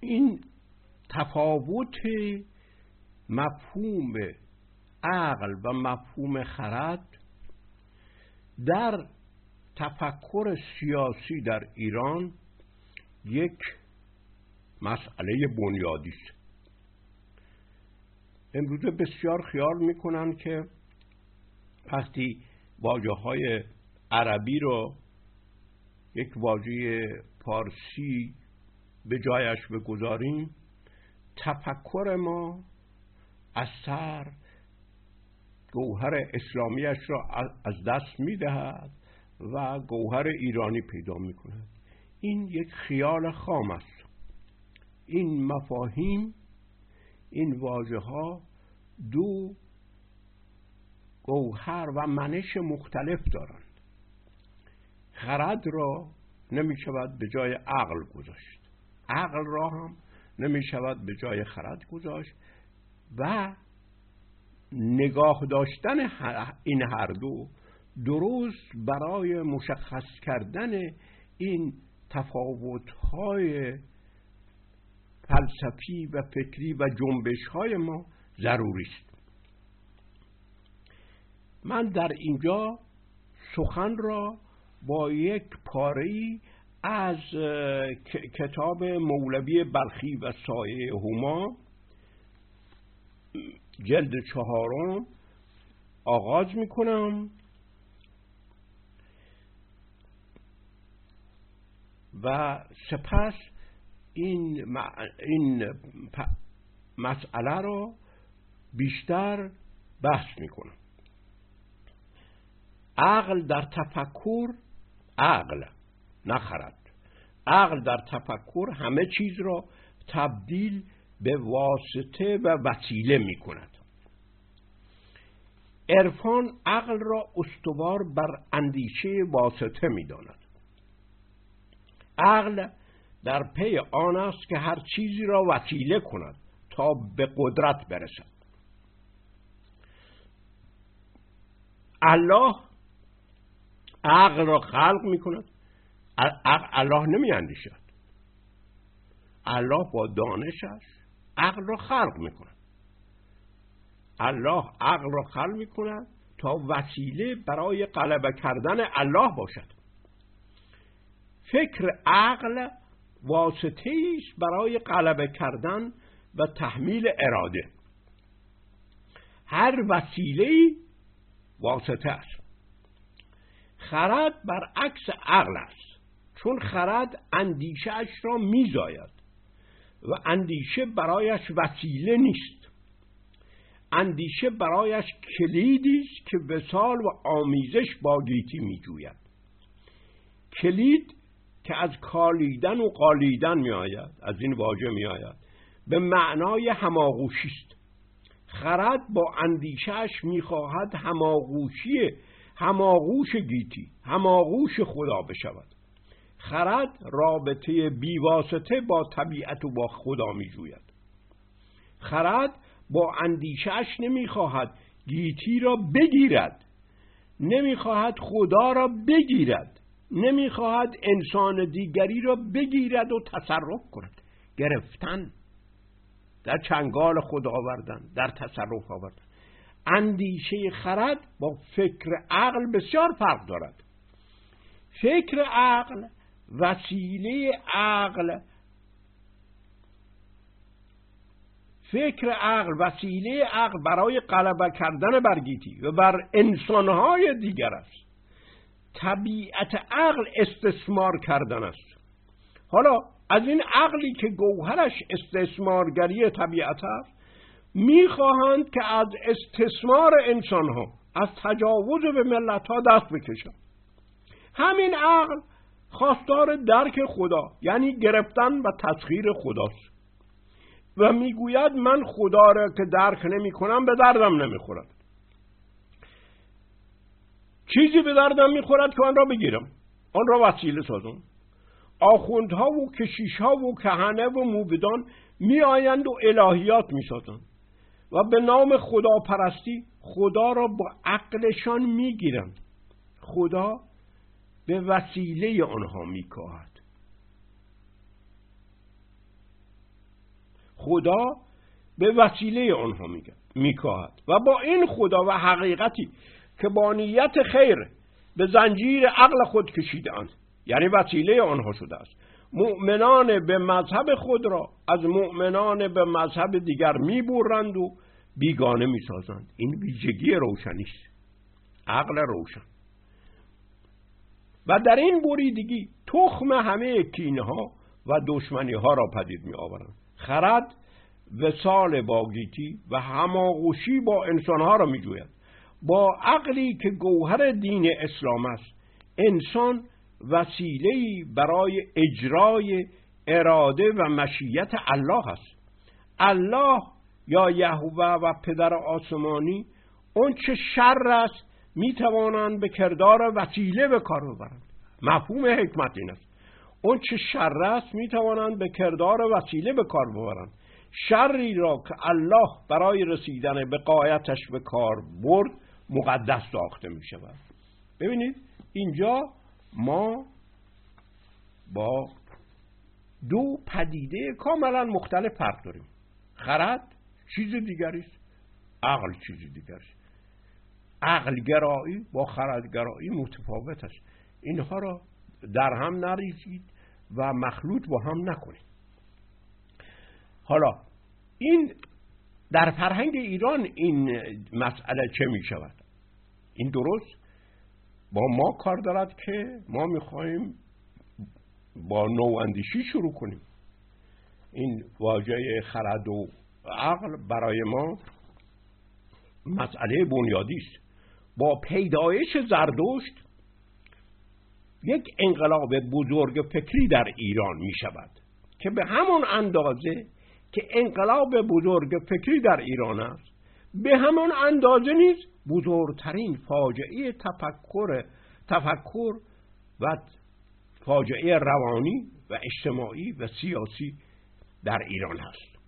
این تفاوت مفهوم عقل و مفهوم خرد در تفکر سیاسی در ایران یک مسئله بنیادی است. امروزه بسیار خیال میکنن که وقتی واژه‌های عربی رو یک واژه فارسی به جایش بگذاریم، تفکر ما اثر گوهر اسلامیش را از دست میدهد و گوهر ایرانی پیدا میکند. این یک خیال خام است. این مفاهیم، این واژه‌ها دو گوهر و منش مختلف دارند. خرد را نمی شود به جای عقل گذاشت، عقل را هم نمی شود به جای خرد گذاشت و نگاه داشتن این هر دو درست برای مشخص کردن این تفاوت‌های فلسفی و فکری و جنبش‌های ما ضروری است. من در اینجا سخن را با یک پاره‌ای از کتاب مولوی بلخی و سایه هما جلد 4 آغاز میکنم و سپس این مسئله را بیشتر بحث میکنم. عقل در تفکر، عقل نه خرد، عقل در تفکر همه چیز را تبدیل به واسطه و وسیله می کند. عرفان عقل را استوار بر اندیشه واسطه می داند. عقل در پی آن است که هر چیزی را وسیله کند تا به قدرت برسد. الله عقل را خلق می کند. الله نمی اندیشد. الله با دانشش عقل را خلق می کند. الله عقل را خلق می کند تا وسیله برای غلبه کردن الله باشد. فکر عقل واسطه است برای غلبه کردن و تحمیل اراده. هر وسیله واسطه است. خرد برعکس عقل است، چون خرد اندیشه‌اش را می‌زاید و اندیشه برایش وسیله نیست. اندیشه برایش کلیدی است که وصال و آمیزش با گیتی می‌جوید. کلید که از کالیدن و قالیدن می‌آید، از این واژه می‌آید، به معنای هماغوشی است. خرد با اندیشه‌اش می‌خواهد هماغوش گیتی، هماغوش خدا بشود. خرد رابطه بیواسطه با طبیعت و با خدا می جوید. خرد با اندیشه‌اش نمی‌خواهد گیتی را بگیرد، نمی‌خواهد خدا را بگیرد، نمی‌خواهد انسان دیگری را بگیرد و تصرف کند. گرفتن، در چنگال خدا آوردن، در تصرف آوردن. اندیشه خرد با فکر عقل بسیار فرق دارد. فکر عقل وسیله عقل برای غلبه کردن بر گیتی و بر انسانهای دیگر است. طبیعت عقل استثمار کردن است. حالا از این عقلی که گوهرش استثمارگری طبیعت است، میخواهند که از استثمار انسانها، از تجاوز به ملتها دست بکشند. همین عقل خواستار درک خدا، یعنی گرفتن و تسخیر خداست و میگوید من خدا را که درک نمی کنم به دردم نمیخورد. چیزی به دردم میخورد که آن را بگیرم، آن را وسیله سازم. آخوندها و کشیشها و کهنه و موبدان می آیند و الهیات می سازند و به نام خدا پرستی خدا را با عقلشان می گیرند. خدا به وسیله آنها می کاهد. خدا به وسیله آنها میکاهد و با این خدا و حقیقتی که با نیت خیر به زنجیر عقل خود کشیده‌اند، یعنی وسیله آنها شده است، مؤمنان به مذهب خود را از مؤمنان به مذهب دیگر میبرند و بیگانه میسازند. این ویژگی روشنی است، عقل روشن. و در این بریدگی تخم همه کینه‌ها و دشمنی‌ها را پدید می‌آورند. خرد وصال با گیتی و هماغوشی با انسان‌ها را می‌جوید. با عقلی که گوهر دین اسلام است، انسان وسیله‌ای برای اجرای اراده و مشیت الله است. الله یا یهوه و پدر آسمانی اون چه شر است میتوانند به کردار وسیله به کار ببرند. مفهوم حکمت این است. اون چه شر است میتوانند به کردار وسیله به کار ببرند. شری را که الله برای رسیدن به غایتش به کار برد مقدس ساخته می شود. ببینید اینجا ما با دو پدیده کاملا مختلف فرق داریم. خرد چیز دیگری است، عقل چیز دیگری است. عقل گرایی با خرد گرایی متفاوت است. اینها را در هم نریزید و مخلوط با هم نکنید. حالا این در فرهنگ ایران این مسئله چه می شود؟ این درست با ما کار دارد که ما میخواهیم با نواندیشی شروع کنیم. این واژه خرد و عقل برای ما مسئله بنیادی است. با پیدایش زردشت یک انقلاب بزرگ فکری در ایران می شود که به همون اندازه که انقلاب بزرگ فکری در ایران است، به همون اندازه نیز بزرگترین فاجعه تفکر و فاجعه روانی و اجتماعی و سیاسی در ایران هست.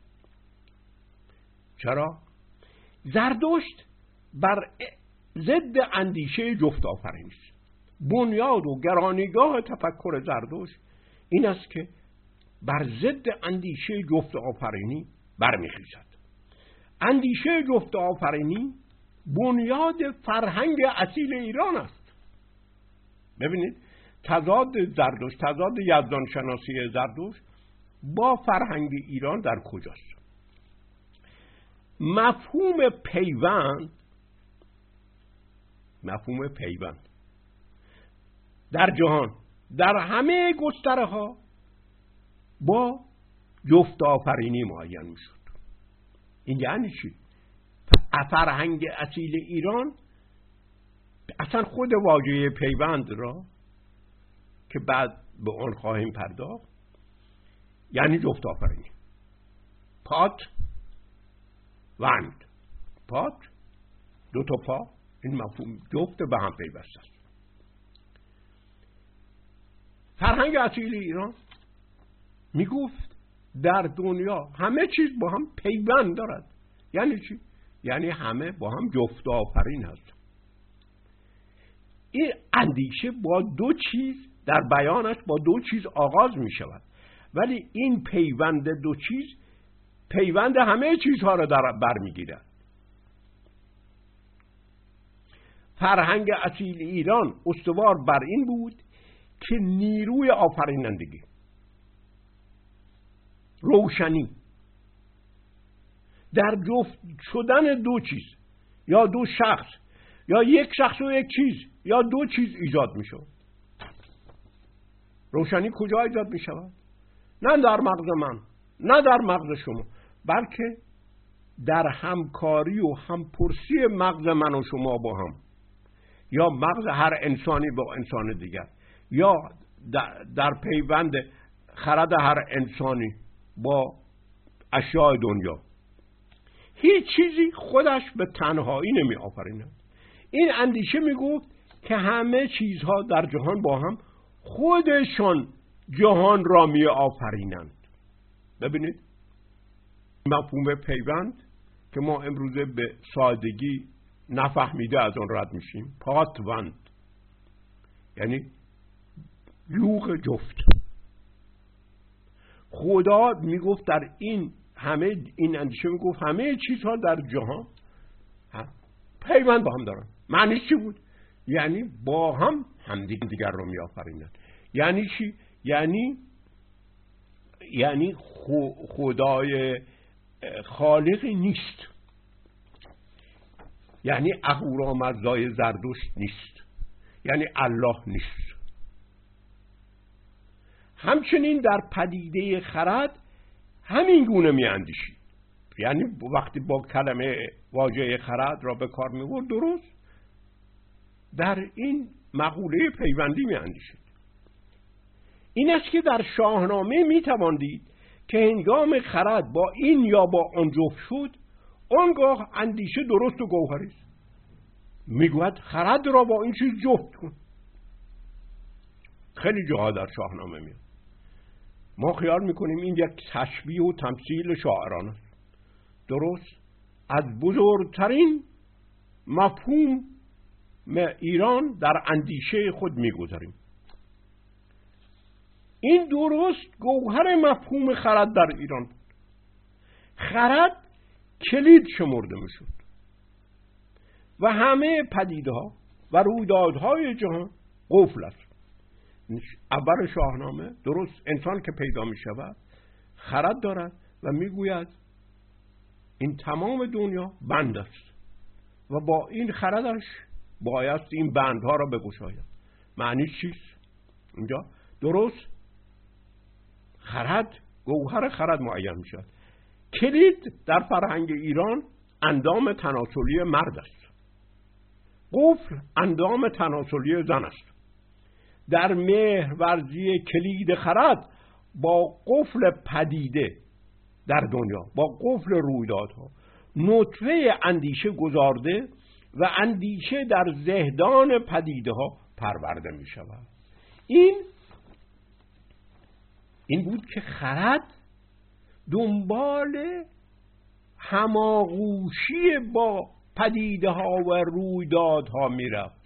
چرا؟ زردشت بر ضد اندیشه جفت آفرینی است. بنیاد و گرانیگاه تفکر زردشت این است که بر ضد اندیشه جفت آفرینی برمیخیزد. اندیشه جفت آفرینی بنیاد فرهنگ اصیل ایران است. ببینید تضاد زردشت، تضاد یزدان شناسی زردشت با فرهنگ ایران در کجاست؟ مفهوم پیوند در جهان در همه گستره ها با جفت آفرینی معین می شد. این یعنی چی؟ فرهنگ اصیل ایران اصلا خود واژه پیوند را که بعد به اون خواهیم پرداخت یعنی جفت آفرینی. پات وند، پات دو تا پا، این مفهوم جفت به هم پیوسته است. فرهنگ اصیل ایران می گفت در دنیا همه چیز با هم پیوند دارد. یعنی چی؟ یعنی همه با هم جفت آفرین هست. این اندیشه با دو چیز در بیانش با دو چیز آغاز می شود، ولی این پیوند دو چیز پیوند همه چیزها را بر می گیرد. فرهنگ اصیل ایران استوار بر این بود که نیروی آفرینندگی، روشنی در جفت شدن دو چیز یا دو شخص یا یک شخص و یک چیز یا دو چیز ایجاد می شود. روشنی کجا ایجاد می شود؟ نه در مغز من، نه در مغز شما، بلکه در همکاری و همپرسی مغز من و شما با هم، یا مغز هر انسانی با انسان دیگر، یا در پیوند خرد هر انسانی با اشیاء دنیا. هیچ چیزی خودش به تنهایی نمی آفریند. این اندیشه می گفت که همه چیزها در جهان با هم خودشان جهان را می آفرینند. ببینید مفهوم پیوند که ما امروزه به سادگی نفهمیده از آن رد میشیم، پاتوند یعنی یوغ جفت. خدا میگفت در این همه این اندیشه میگفت همه چیزها در جهان پیوند با هم دارن. معنیش چی بود؟ یعنی با هم همدیگر رو میآفرینن. یعنی چی؟ یعنی خدای خالقی نیست، یعنی اهورامزدای زردشت نیست، یعنی الله نیست. همچنین در پدیده خرد همین گونه می اندیشید. یعنی وقتی با کلمه واژه خرد را به کار می برد، درست در این مقوله پیوندی می اندیشید. این است که در شاهنامه می توان دید که هنگام خرد با این یا با آن جفت شد، آنگاه اندیشه درست و گوهری است. میگوید خرد را با این چیز جفت کن. خیلی جاها در شاهنامه میاد. ما خیال میکنیم این یک تشبیه و تمثیل شاعران است. درست از بزرگترین مفهوم ایران در اندیشه خود میگذاریم. این درست گوهر مفهوم خرد در ایران بود. خرد کلید شمرده میشد و همه پدیده ها و رویدادهای جهان قفل است. اول شاهنامه درست انسان که پیدا می شود خرد دارد و می گوید این تمام دنیا بند است و با این خردش بایست این بندها را بگشاید. معنی چیست؟ اینجا درست خرد، گوهر خرد معین می شود. کلید در فرهنگ ایران اندام تناسلی مرد است، قفل اندام تناسلی زن است. در مهرورزی کلید خرد با قفل پدیده در دنیا، با قفل رویدادها نطفه اندیشه گذارده و اندیشه در زهدان پدیده ها پرورده می شود. این بود که خرد دنبال هماغوشی با پدیده ها و رویدادها می رفت.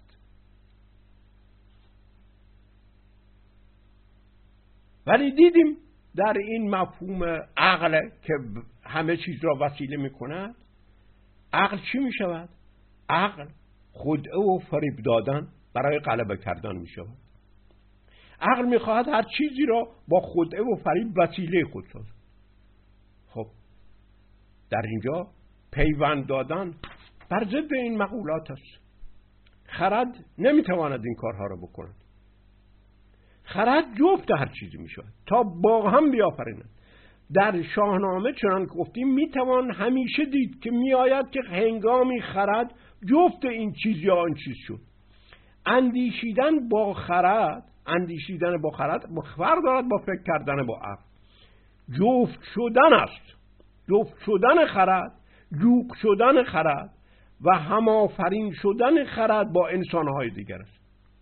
ولی دیدیم در این مفهوم عقل که همه چیز را وسیله می کند، عقل چی می شود؟ عقل خدعه و فریب دادن برای غلبه کردن می شود. عقل می خواهد هر چیزی را با خدعه و فریب وسیله خود سازد. خب در اینجا پیوند دادن بر ضد این مقولات است. خرد نمی تواند این کارها را بکند. خرد جفت هر چیزی می شود تا با هم بیافریند. در شاهنامه چنان که گفتیم می توان همیشه دید که می آید که هنگامی خرد جفت این چیز یا آن چیز شد. اندیشیدن با خرد فرق دارد با فکر کردن با عقل. جفت شدن است. جفت شدن خرد، جوق شدن خرد و همآفرین شدن خرد با انسانهای دیگر است.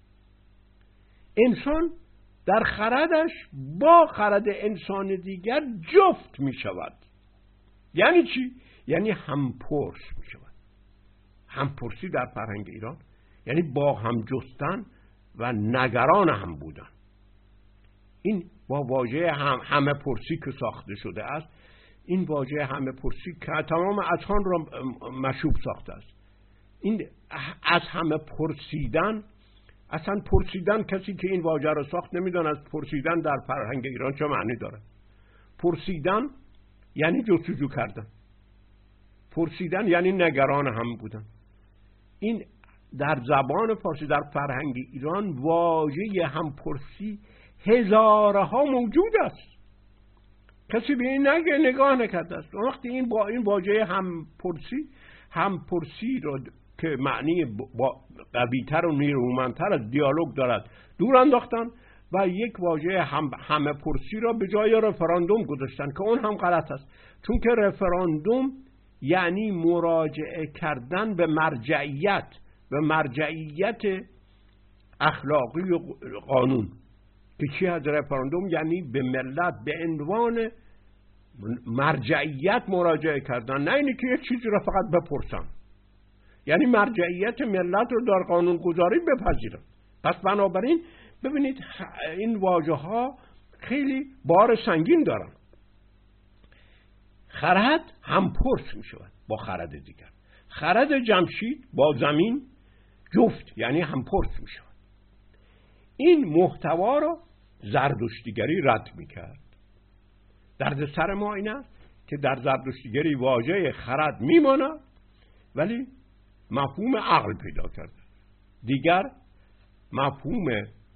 انسان در خردش با خرد انسان دیگر جفت می شود. یعنی چی؟ یعنی همپرس می شود. همپرسی در فرهنگ ایران یعنی با هم جستن و نگران هم بودن. این با واژه همه پرسی که ساخته شده است، این واژه همه پرسی که تمام اذهان را مشوب ساخته است. این از همه پرسیدن، اصلا پرسیدن کسی که این واژه را ساخت نمیداند پرسیدن در فرهنگ ایران چه معنی داره. پرسیدن یعنی جستجو کردن، پرسیدن یعنی نگران هم بودن. این در زبان فارسی در فرهنگ ایران واژه هم پرسی هزارها موجود است. کسی به این نگاه نکرده است. وقتی این با این واژه هم پرسی را که معنی قوی‌تر و نیرومندتر از دیالوگ دارد دور انداختن و یک واژه همه پرسی را به جای رفراندوم گذاشتن که اون هم غلط است. چون که رفراندوم یعنی مراجعه کردن به مرجعیت اخلاقی و قانون. که چی از رفراندوم؟ یعنی به ملت به عنوان مرجعیت مراجعه کردن، نه اینی که یک چیزی را فقط بپرسن. یعنی مرجعیت ملت رو در قانون گذاری بپذیرن. پس بنابراین ببینید این واژه ها خیلی بار سنگین دارن. خرد هم پرس می شود با خرد دیگر. خرد جمشید با زمین جفت، یعنی هم پرس می شود. این محتوا را زردشتیگری رد می کرد. درد سر ما این است که در زردشتیگری واژه خرد می ماند ولی مفهوم عقل پیدا کرده. دیگر مفهوم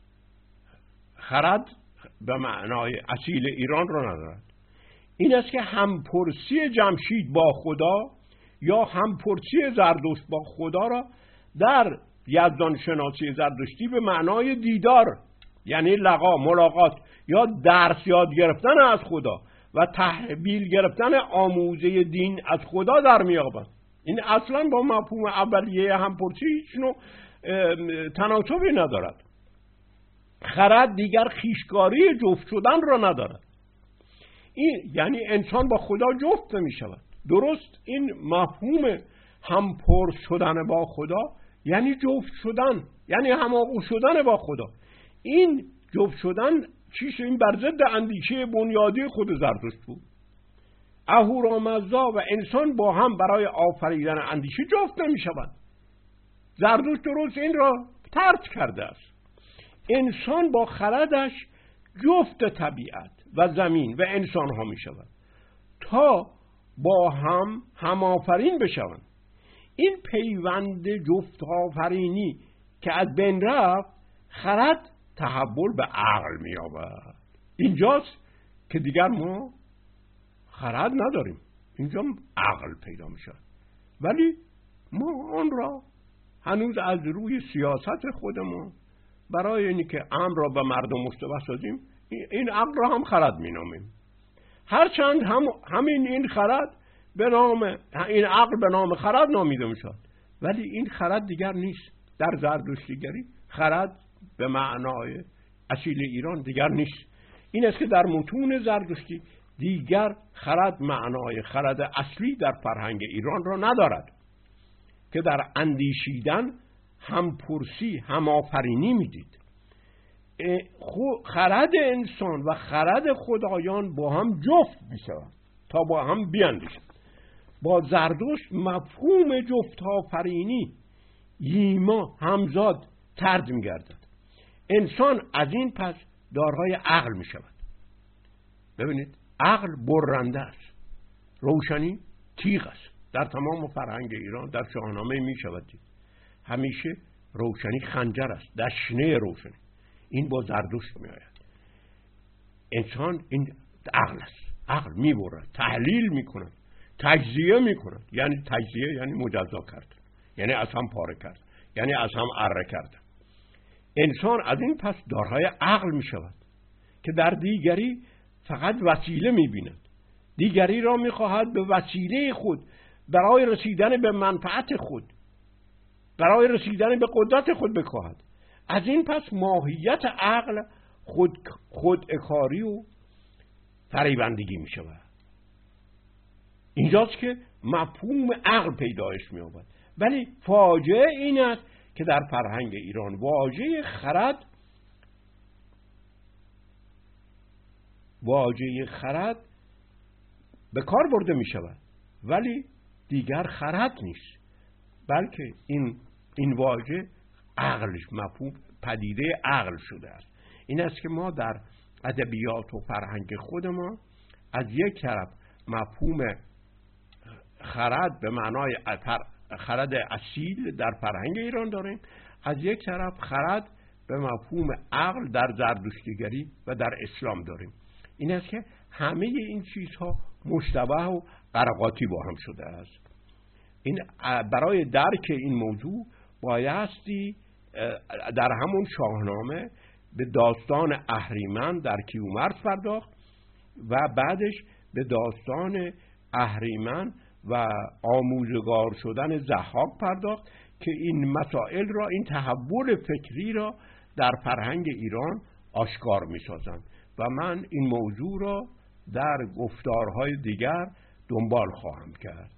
خرد به معنای اصیل ایران را ندارد. این است که همپرسی جمشید با خدا یا همپرسی زردشت با خدا را در یزدان شناسی زردشتی به معنای دیدار، یعنی لقا، ملاقات یا درس یاد گرفتن از خدا و تحویل گرفتن آموزه دین از خدا در می‌یابد. این اصلا با مفهوم اولیه همپرسی هیچ نوع تناسبی ندارد. خرد دیگر خویشکاری جفت شدن را ندارد. این یعنی انسان با خدا جفت می شود. درست این مفهوم همپرس شدن با خدا یعنی جفت شدن، یعنی هماغوش شدن با خدا. این جفت شدن چیست؟ این بر ضد اندیشه بنیادی خود زرتشت بود. اهورامزدا و انسان با هم برای آفریدن اندیشه جفت نمی شود. زرتشت درست این را ترک کرده است. انسان با خردش جفت طبیعت و زمین و انسان ها می شود تا با هم آفرین بشوند. این پیوند جفت آفرینی که از بین رفت، خرد تحول به عقل می یابد. اینجاست که دیگر ما خرد نداریم، اینجا عقل پیدا می شود. ولی ما آن را هنوز از روی سیاست خودمون برای اینی که امر را به مردم مشتبه سازیم، این عقل را هم خرد می نامیم. هرچند این خرد به نام این عقل به نام خرد نامیده می شود، ولی این خرد دیگر نیست. در زردشتیگری خرد به معنای اصیل ایران دیگر نیست. این است که در متون زردشتی دیگر خرد معنای خرد اصلی در فرهنگ ایران را ندارد که در اندیشیدن همپرسی، همآفرینی میدید. خرد انسان و خرد خدایان با هم جفت میشوند تا با هم بیاندیشند. با زردشت مفهوم جفت آفرینی ییما همزاد طرد میگردد. انسان از این پس دارای عقل میشود. ببینید، عقل برنده است، روشنی تیغ است. در تمام فرهنگ ایران در شاهنامه میشود دید همیشه روشنی خنجر است، دشنه روشنی. این با زردشت میآید. انسان این عقل است، عقل میبرد، تحلیل میکند، تجزیه میکند. یعنی تجزیه یعنی مجزا کرد، یعنی از هم پاره کرد، یعنی از هم اره کرد. انسان از این پس دارای عقل میشود که در دیگری فقط وسیله میبیند. دیگری را میخواهد به وسیله خود برای رسیدن به منفعت خود، برای رسیدن به قدرت خود بکاهد. از این پس ماهیت عقل خودکاری و فریبندگی می شود. اینجاست که مفهوم عقل پیدایش می یابد. ولی فاجعه این است که در فرهنگ ایران واژه خرد به کار برده می شود، ولی دیگر خرد نیست، بلکه این واژه عقلش مفهوم پدیده عقل شده است. این است که ما در ادبیات و فرهنگ خود ما از یک طرف مفهوم خرد به معنای خرد اصیل در فرهنگ ایران داریم، از یک طرف خرد به مفهوم عقل در زردشتیگری و در اسلام داریم. این است که همه این چیزها مشتبه و قرقاتی با هم شده است. این برای درک این موضوع بایستی در همون شاهنامه به داستان اهریمن در کیومرث پرداخت و بعدش به داستان اهریمن و آموزگار شدن ضحاک پرداخت که این مسائل را، این تحول فکری را در فرهنگ ایران آشکار می سازند و من این موضوع را در گفتارهای دیگر دنبال خواهم کرد.